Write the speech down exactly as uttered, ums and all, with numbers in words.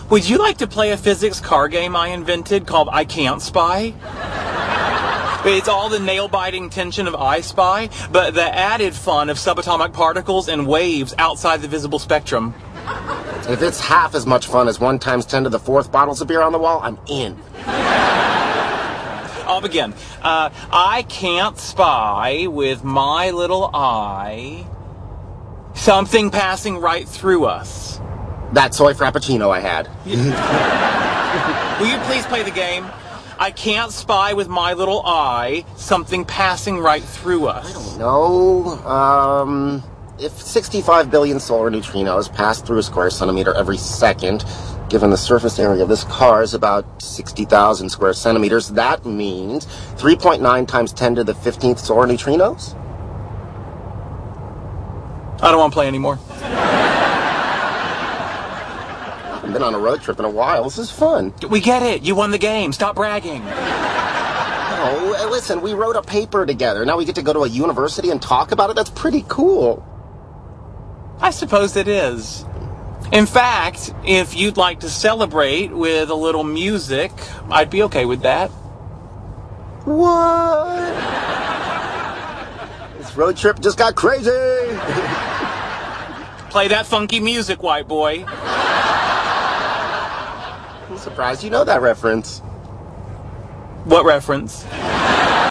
Would you like to play a physics car game I invented called I Can't Spy? It's all the nail-biting tension of I Spy, but the added fun of subatomic particles and waves outside the visible spectrum. If it's half as much fun as one times ten to the fourth bottles of beer on the wall, I'm in. I'll begin. Uh, I can't spy with my little eye something passing right through us. That soy frappuccino I had. Will you please play the game? I can't spy with my little eye something passing right through us. I don't know. Um, if sixty-five billion solar neutrinos pass through a square centimeter every second, given the surface area of this car is about sixty thousand square centimeters, that means three point nine times ten to the fifteenth solar neutrinos? I don't want to play anymore. I haven't been on a road trip in a while. This is fun. We get it. You won the game. Stop bragging. Oh, listen, we wrote a paper together. Now we get to go to a university and talk about it? That's pretty cool. I suppose it is. In fact, if you'd like to celebrate with a little music, I'd be okay with that. What? This road trip just got crazy. Play that funky music, white boy. I'm surprised you know that reference. What reference?